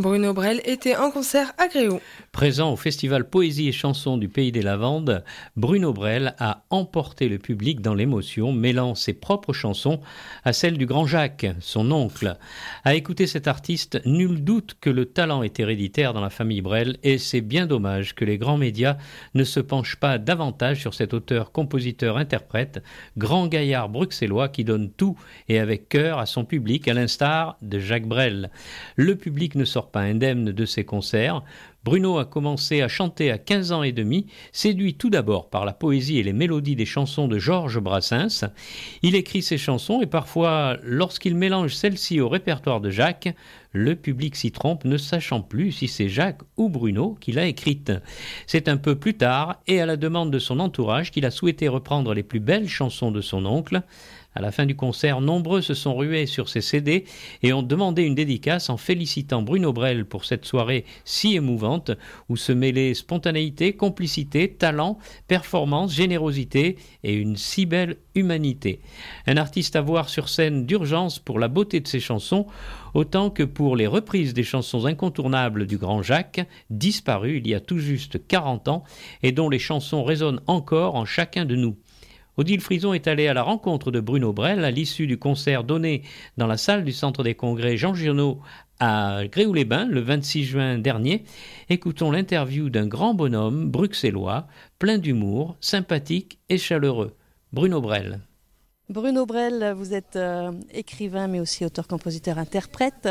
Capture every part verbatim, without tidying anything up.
Bruno Brel était en concert à Gréoux. Présent au festival Poésie et Chansons du Pays des Lavandes, Bruno Brel a emporté le public dans l'émotion, mêlant ses propres chansons à celles du grand Jacques, son oncle. À écouter cet artiste, nul doute que le talent est héréditaire dans la famille Brel, et c'est bien dommage que les grands médias ne se penchent pas davantage sur cet auteur, compositeur, interprète, grand gaillard bruxellois qui donne tout et avec cœur à son public, à l'instar de Jacques Brel. Le public ne sort pas indemne de ses concerts. Bruno a commencé à chanter à quinze ans et demi, séduit tout d'abord par la poésie et les mélodies des chansons de Georges Brassens. Il écrit ses chansons et parfois, lorsqu'il mélange celles-ci au répertoire de Jacques, le public s'y trompe, ne sachant plus si c'est Jacques ou Bruno qui l'a écrite. C'est un peu plus tard, et à la demande de son entourage, qu'il a souhaité reprendre les plus belles chansons de son oncle. À la fin du concert, nombreux se sont rués sur ses C D et ont demandé une dédicace en félicitant Bruno Brel pour cette soirée si émouvante où se mêlaient spontanéité, complicité, talent, performance, générosité et une si belle humanité. Un artiste à voir sur scène d'urgence pour la beauté de ses chansons, autant que pour les reprises des chansons incontournables du grand Jacques, disparu il y a tout juste quarante ans et dont les chansons résonnent encore en chacun de nous. Odile Frison est allée à la rencontre de Bruno Brel à l'issue du concert donné dans la salle du Centre des Congrès Jean Giono à Gréoux-les-Bains le vingt-six juin dernier. Écoutons l'interview d'un grand bonhomme bruxellois, plein d'humour, sympathique et chaleureux. Bruno Brel. Bruno Brel, vous êtes euh, écrivain mais aussi auteur-compositeur-interprète,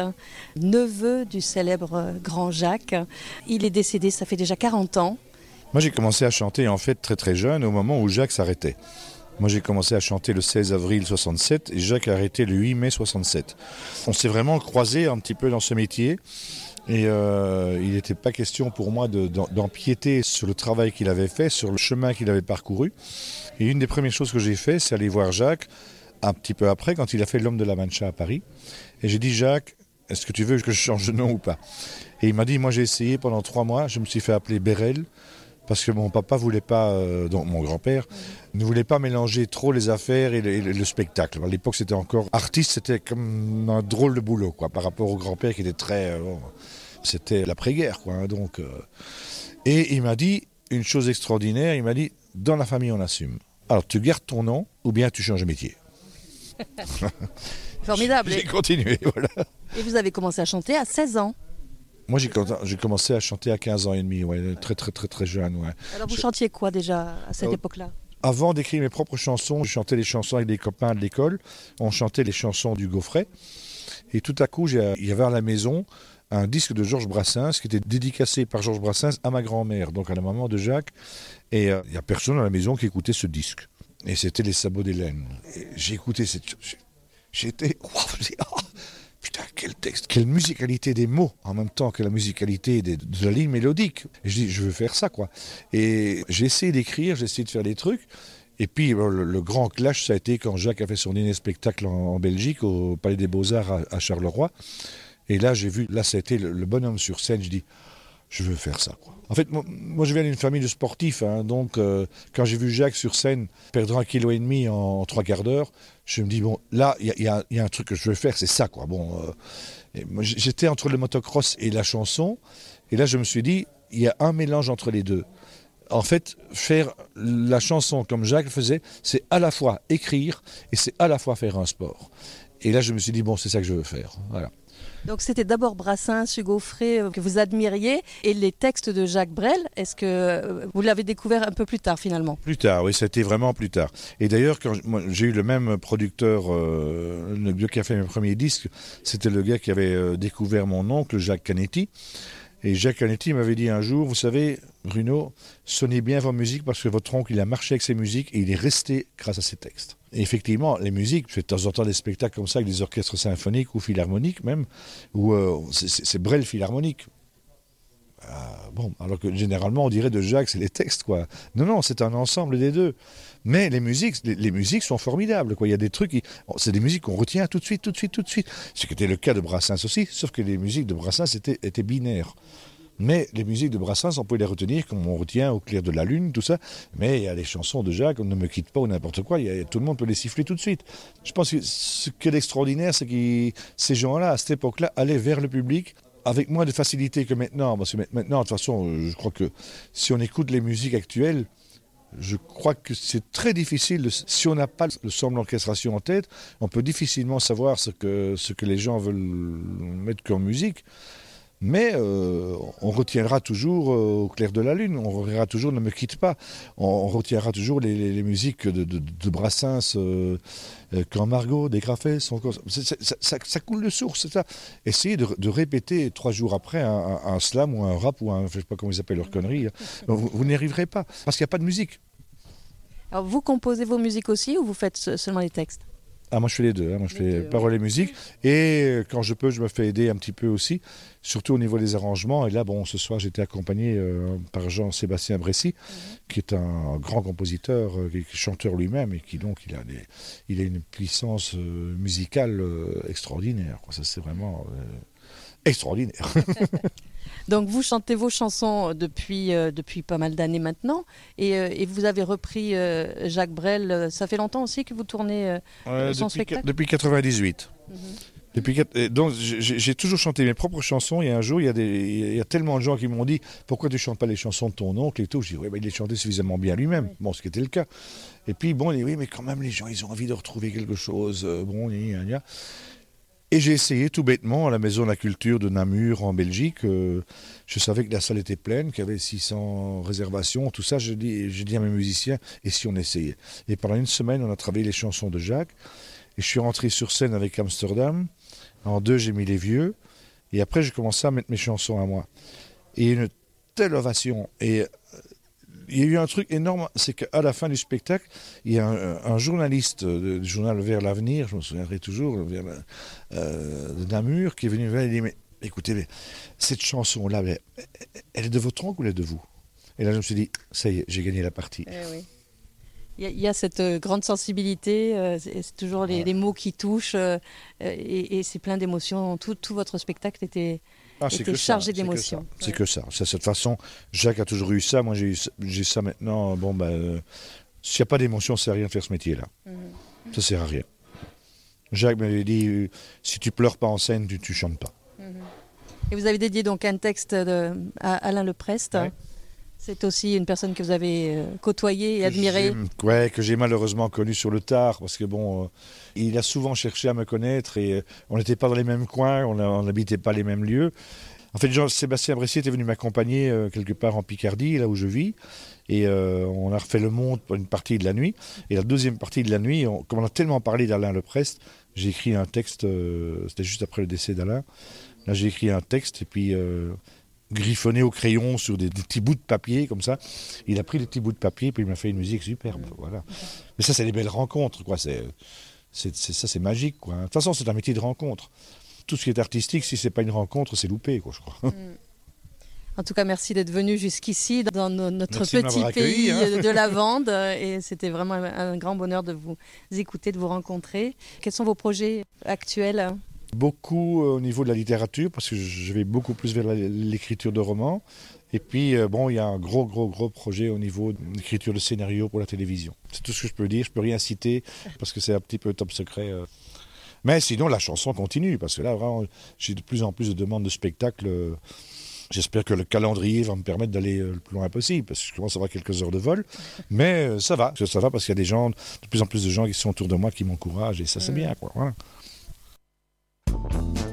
neveu du célèbre grand Jacques. Il est décédé, ça fait déjà quarante ans. Moi j'ai commencé à chanter en fait très très jeune au moment où Jacques s'arrêtait. Moi j'ai commencé à chanter le seize avril soixante-sept et Jacques a arrêté le huit mai soixante-sept. On s'est vraiment croisés un petit peu dans ce métier et euh, il n'était pas question pour moi de, d'empiéter sur le travail qu'il avait fait, sur le chemin qu'il avait parcouru. Et une des premières choses que j'ai fait, c'est aller voir Jacques un petit peu après quand il a fait L'Homme de la Mancha à Paris. Et j'ai dit Jacques, est-ce que tu veux que je change de nom ou pas? Et il m'a dit, moi j'ai essayé pendant trois mois, je me suis fait appeler Bérel. Parce que mon papa voulait pas, euh, donc mon grand-père, mmh. ne voulait pas mélanger trop les affaires et le, et le spectacle. À l'époque, c'était encore artiste, c'était comme un drôle de boulot, quoi, par rapport au grand-père qui était très, euh, bon, c'était l'après-guerre, quoi. Hein, donc, euh, et il m'a dit une chose extraordinaire. Il m'a dit, dans la famille, on assume. Alors, tu gardes ton nom ou bien tu changes de métier. Formidable. J'ai continué, voilà. Et vous avez commencé à chanter à seize ans. Moi, j'ai, j'ai commencé à chanter à quinze ans et demi, ouais, très très très très jeune. Ouais. Alors vous je... chantiez quoi déjà à cette euh, époque-là? Avant d'écrire mes propres chansons, je chantais les chansons avec des copains de l'école. On chantait les chansons du Gaufret. Et tout à coup, j'ai, il y avait à la maison un disque de Georges Brassens qui était dédicacé par Georges Brassens à ma grand-mère, donc à la maman de Jacques. Et euh, il n'y a personne à la maison qui écoutait ce disque. Et c'était Les Sabots d'Hélène. Et j'ai écouté cette chose. J'étais... Oh, putain, quel texte, quelle musicalité des mots, en même temps que la musicalité des, de la ligne mélodique. Et je dis, je veux faire ça, quoi. Et j'ai essayé d'écrire, j'ai essayé de faire des trucs. Et puis, le, le grand clash, ça a été quand Jacques a fait son dîner spectacle en, en Belgique, au Palais des Beaux-Arts à, à Charleroi. Et là, j'ai vu, là, ça a été le, le bonhomme sur scène. Je dis, je veux faire ça, quoi. En fait, moi, moi je viens d'une famille de sportifs, hein, donc euh, quand j'ai vu Jacques sur scène perdre un kilo et demi en, en trois quarts d'heure, je me dis, bon, là, il y, y, y a un truc que je veux faire, c'est ça, quoi. Bon, euh, et moi, j'étais entre le motocross et la chanson, et là, je me suis dit, il y a un mélange entre les deux. En fait, faire la chanson comme Jacques le faisait, c'est à la fois écrire et c'est à la fois faire un sport. Et là, je me suis dit, bon, c'est ça que je veux faire, voilà. Donc c'était d'abord Brassens, Hugo Frey que vous admiriez et les textes de Jacques Brel, est-ce que vous l'avez découvert un peu plus tard finalement? Plus tard, oui, c'était vraiment plus tard. Et d'ailleurs, quand moi, j'ai eu le même producteur, euh, le gars qui a fait mes premiers disques, c'était le gars qui avait euh, découvert mon oncle, Jacques Canetti. Et Jacques Canetti m'avait dit un jour, vous savez, Bruno, sonnez bien vos musiques parce que votre oncle, il a marché avec ses musiques et il est resté grâce à ses textes. Et effectivement, les musiques, je fais de temps en temps des spectacles comme ça avec des orchestres symphoniques ou philharmoniques même, où euh, c'est, c'est Brel philharmonique. Euh, bon, alors que généralement on dirait de Jacques, c'est les textes, quoi. Non, non, c'est un ensemble des deux. Mais les musiques, les, les musiques sont formidables, quoi. Il y a des trucs, qui, c'est des musiques qu'on retient tout de suite, tout de suite, tout de suite. Ce qui était le cas de Brassens aussi, sauf que les musiques de Brassens étaient, étaient binaires. Mais les musiques de Brassens, on peut les retenir comme on retient Au clair de la lune, tout ça. Mais il y a les chansons de Jacques, On ne me quitte pas ou n'importe quoi, il y a, tout le monde peut les siffler tout de suite. Je pense que ce qui est extraordinaire, c'est que ces gens-là, à cette époque-là, allaient vers le public avec moins de facilité que maintenant, parce que maintenant, de toute façon, je crois que si on écoute les musiques actuelles, je crois que c'est très difficile, de, si on n'a pas le son de l'orchestration en tête, on peut difficilement savoir ce que, ce que les gens veulent mettre comme musique. Mais euh, on retiendra toujours euh, Au clair de la lune, on retiendra toujours Ne me quitte pas, on, on retiendra toujours les, les, les musiques de, de, de Brassens, euh, euh, Quand Margot dégrafait son corps. C'est, c'est, ça, ça, ça coule de source, c'est ça. Essayez de, de répéter trois jours après un, un, un slam ou un rap ou un, je ne sais pas comment ils appellent leur connerie, hein. vous, vous n'y arriverez pas, parce qu'il n'y a pas de musique. Alors vous composez vos musiques aussi ou vous faites seulement les textes ? Ah, moi je fais les deux, hein. Moi je fais les deux, paroles et musique, et quand je peux je me fais aider un petit peu aussi, surtout au niveau des arrangements. Et là bon, ce soir j'étais accompagné euh, par Jean-Sébastien Bressy, mm-hmm. qui est un grand compositeur, euh, qui est chanteur lui-même, et qui donc il a, des, il a une puissance euh, musicale euh, extraordinaire, quoi. Ça c'est vraiment euh, extraordinaire. Donc vous chantez vos chansons depuis, euh, depuis pas mal d'années maintenant, et, euh, et vous avez repris euh, Jacques Brel. Ça fait longtemps aussi que vous tournez euh, euh, son depuis, spectacle ? Depuis quatre-vingt-dix-huit. Mm-hmm. Depuis, donc j'ai, j'ai toujours chanté mes propres chansons, et un jour il y, a des, il y a tellement de gens qui m'ont dit « Pourquoi tu ne chantes pas les chansons de ton oncle ?» et tout. Je dis « Oui, bah, il les chantait suffisamment bien lui-même. Oui. » Bon, ce qui était le cas. Et puis bon, il dit « Oui, mais quand même les gens ils ont envie de retrouver quelque chose. Euh, bon, il y a, il y a. » Et j'ai essayé tout bêtement à la Maison de la Culture de Namur en Belgique. Euh, je savais que la salle était pleine, qu'il y avait six cents réservations, tout ça. J'ai dit, j'ai dit à mes musiciens, et si on essayait ? Et pendant une semaine, on a travaillé les chansons de Jacques. Et je suis rentré sur scène avec Amsterdam. En deux, j'ai mis Les Vieux. Et après, j'ai commencé à mettre mes chansons à moi. Et une telle ovation. Et il y a eu un truc énorme, c'est qu'à la fin du spectacle, il y a un, un journaliste du journal Vers l'Avenir, je me souviendrai toujours, vers la, euh, de Namur, qui est venu vers et dit « Mais écoutez, mais, cette chanson-là, mais, elle est de votre oncle ou elle est de vous ?» Et là, je me suis dit « Ça y est, j'ai gagné la partie. Eh » oui. Il y, a, il y a cette euh, grande sensibilité, euh, c'est, c'est toujours les, ouais. les mots qui touchent, euh, et, et c'est plein d'émotions. Tout, tout votre spectacle était... Ah, c'est était que chargé ça, d'émotions. C'est, que c'est que ça. C'est cette façon. Jacques a toujours eu ça. Moi, j'ai, eu, j'ai ça maintenant. Bon, ben, euh, s'il n'y a pas d'émotion, ça ne sert à rien de faire ce métier-là. Mm-hmm. Ça ne sert à rien. Jacques m'avait dit euh, si tu pleures pas en scène, tu ne chantes pas. Mm-hmm. Et vous avez dédié donc un texte de, à Alain Leprest. Ouais. C'est aussi une personne que vous avez euh, côtoyée et admirée. Oui, que j'ai malheureusement connu sur le tard, parce que bon, euh, il a souvent cherché à me connaître, et euh, on n'était pas dans les mêmes coins, on n'habitait pas les mêmes lieux. En fait, Jean-Sébastien Bressy était venu m'accompagner euh, quelque part en Picardie, là où je vis, et euh, on a refait le monde pour une partie de la nuit. Et la deuxième partie de la nuit, on, comme on a tellement parlé d'Alain Leprest, j'ai écrit un texte, euh, c'était juste après le décès d'Alain, là j'ai écrit un texte, et puis... Euh, griffonné au crayon sur des, des petits bouts de papier comme ça. Il a pris les petits bouts de papier puis il m'a fait une musique superbe. Mmh. Voilà. Mais ça, c'est des belles rencontres, quoi. C'est, c'est, c'est, ça, c'est magique, quoi. De toute façon, c'est un métier de rencontre. Tout ce qui est artistique, si c'est pas une rencontre, c'est loupé, quoi, je crois. Mmh. En tout cas, merci d'être venu jusqu'ici dans no- notre merci petit pays hein. de Lavande. Et c'était vraiment un grand bonheur de vous écouter, de vous rencontrer. Quels sont vos projets actuels ? Beaucoup euh, au niveau de la littérature, parce que je vais beaucoup plus vers la, l'écriture de romans. Et puis, euh, bon, il y a un gros, gros, gros projet au niveau de l'écriture de scénario pour la télévision. C'est tout ce que je peux dire. Je ne peux rien citer, parce que c'est un petit peu top secret. Euh. Mais sinon, la chanson continue, parce que là, vraiment, j'ai de plus en plus de demandes de spectacles. Euh. J'espère que le calendrier va me permettre d'aller le plus loin possible, parce que je commence à avoir quelques heures de vol. Mais euh, ça va, ça va, parce qu'il y a des gens, de plus en plus de gens qui sont autour de moi, qui m'encouragent, et ça, c'est mmh. bien, quoi. Voilà. Thank you.